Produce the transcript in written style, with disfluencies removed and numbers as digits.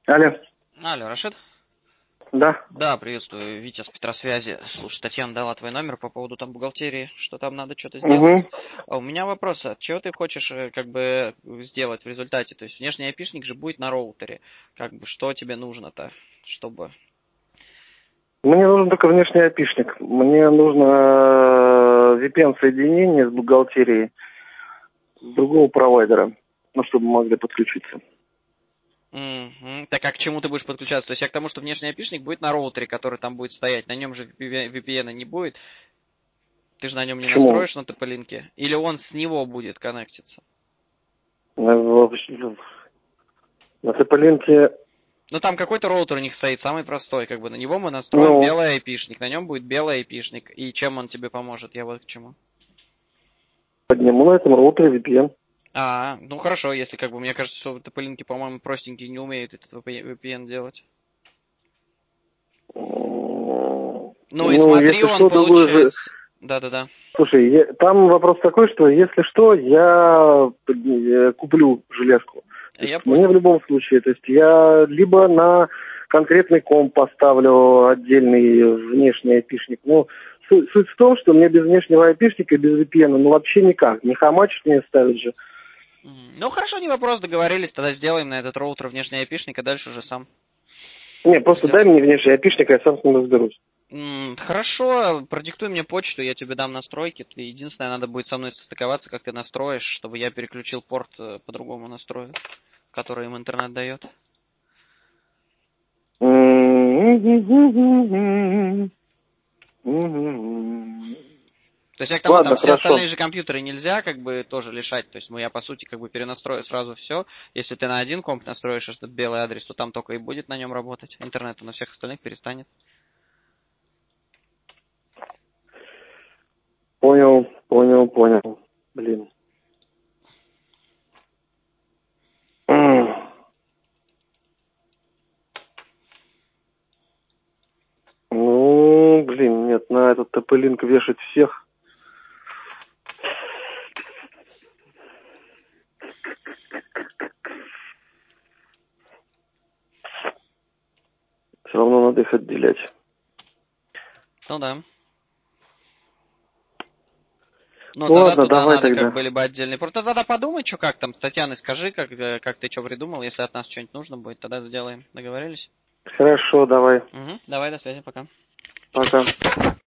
Алло, Алло, Рашид? да. Да, приветствую, Витя с Петросвязи. Слушай, Татьяна дала твой номер по поводу там бухгалтерии, что там надо что-то сделать. Угу. А у меня вопрос, а чего ты хочешь как бы сделать в результате? То есть внешний айпишник же будет на роутере. Как бы что тебе нужно-то, чтобы... Мне нужен только внешний опишник. Мне нужно VPN-соединение с бухгалтерией другого провайдера, ну, чтобы мы могли подключиться. Мгм. Так а к чему ты будешь подключаться? То есть я к тому, что внешний айпишник будет на роутере, который там будет стоять. На нем же VPN не будет. Ты же на нем не Почему? настроишь на TP-линке. Или он с него будет коннектиться? На TP-линке, Ну там какой-то роутер у них стоит, самый простой, как бы на него мы настроим ну, белый айпишник, на нем будет белый айпишник. И чем он тебе поможет? Я вот к чему. подниму на этом роутере VPN. Ну хорошо, если как бы, мне кажется, что TP-линки, по-моему, простенькие не умеют этот VPN делать. Ну и Ну, смотри, если он что, другой же... получается... Да-да-да. Слушай, там вопрос такой, что если что, я куплю железку. То есть Я мне в понял. любом случае, то есть я либо на конкретный комп поставлю отдельный внешний айпишник. Ну, суть в том, что мне без внешнего айпишника, без VPN, ну вообще никак. Не хамачить мне ставить же. Ну хорошо, не вопрос, договорились, тогда сделаем на этот роутер внешний айпишник, а дальше уже сам Не, просто дай сделаем. мне внешний айпишник, я сам с ним разберусь. Хорошо, продиктуй мне почту, я тебе дам настройки. Единственное, надо будет со мной состыковаться, как ты настроишь, чтобы я переключил порт по-другому настрою, который им интернет дает. То есть я к тому, там Ладно, все хорошо. остальные же компьютеры нельзя как бы тоже лишать. То есть я по сути как бы перенастрою сразу все. Если ты на один комп настроишь этот белый адрес, то там только и будет на нем работать. Интернет на всех остальных перестанет. Понял. Блин. Ну, блин, нет, на этот TP-линк вешать всех. Все равно надо их отделять. Ну да. Ну Ну тогда ладно, туда давай надо как тогда. бы либо отдельный порт. Тогда подумай, что как там. С Татьяной скажи, как ты что придумал. Если от нас что-нибудь нужно будет, тогда сделаем. Договорились? Хорошо, давай. Давай, до связи, пока. Пока.